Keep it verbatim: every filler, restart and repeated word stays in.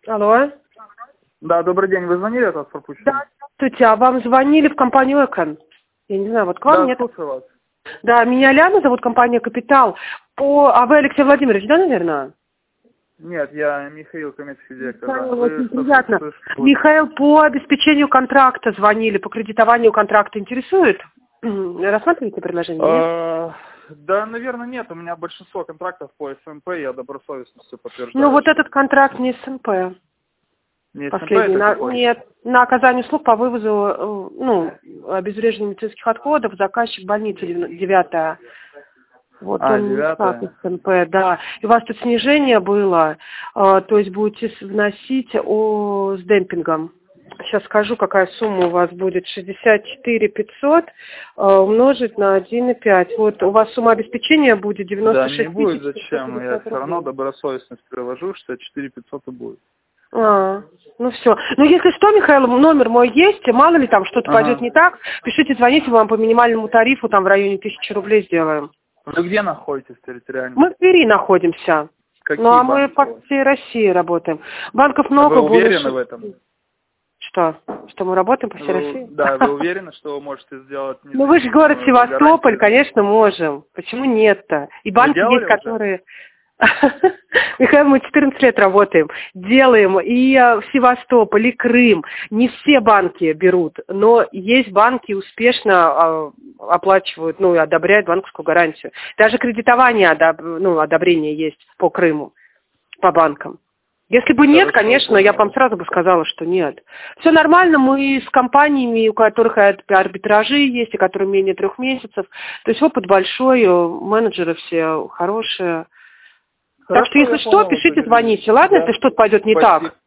Алло. Да, добрый день. Вы звонили от вас пропущено? Да, здравствуйте. А вам звонили в компанию Экон? Я не знаю, вот к вам Да, нет? слушаю вас. Да, меня Ляна зовут, компания Капитал. По... А вы Алексей Владимирович, да, наверное? Нет, я Михаил, коммерческий директор. Да. Михаил, Вы очень что, приятно. что- что- Михаил, по обеспечению контракта звонили, по кредитованию контракта интересует? Рассматриваете предложение? Нет? А, Да, наверное, нет. У меня большинство контрактов по СМП, я добросовестно все подтверждаю. Ну, вот что этот контракт не СМП. Не СМП, Последний. это На, какой? нет, на оказание услуг по вывозу э, ну, обезвреживания медицинских отходов, заказчик больницы девятая. Вот А, он не так девятое. СМП, да. И у вас тут снижение было, э, то есть будете с- вносить о, с демпингом. Сейчас скажу, какая сумма у вас будет. шестьдесят четыре пятьсот э, умножить на один и пять. Вот у вас сумма обеспечения будет девяносто Да, не шесть будет, тысяч пятьсот зачем? Я пятьдесят все равно рублей. добросовестность приложу, шестьдесят четыре пятьсот и будет. А, ну все. Ну, если что, Михаил, номер мой есть, мало ли там что-то пойдет Ага. не так, пишите, звоните, мы вам по минимальному тарифу там в районе тысячи рублей сделаем. Вы где находитесь территориально? Мы в Твери находимся. Какие Ну, а мы банки у по вас? всей России работаем. Банков А вы много, более... уверены шести. в этом? Что? Что мы работаем по всей Вы, России? да, вы уверены, что вы можете сделать Ну, вы же город независимую Севастополь, гарантию? конечно, можем. Почему нет-то? И Вы банки делали есть, уже? которые... Михаил, мы четырнадцать лет работаем, делаем и э, в Севастополь, и Крым. Не все банки берут, но есть банки, успешно э, оплачивают, ну, и одобряют банковскую гарантию. Даже кредитование, одоб... ну, одобрение есть по Крыму, по банкам. Если бы нет, Хорошо, конечно, я бы вам сразу бы сказала, что нет. Все нормально, мы с компаниями, у которых арбитражи есть, и которым менее трех месяцев. То есть опыт большой, менеджеры все хорошие. Хорошо, Так что, если я что, понял, пишите, договорились. звоните, ладно, Да. если что-то пойдет не Спасибо. так.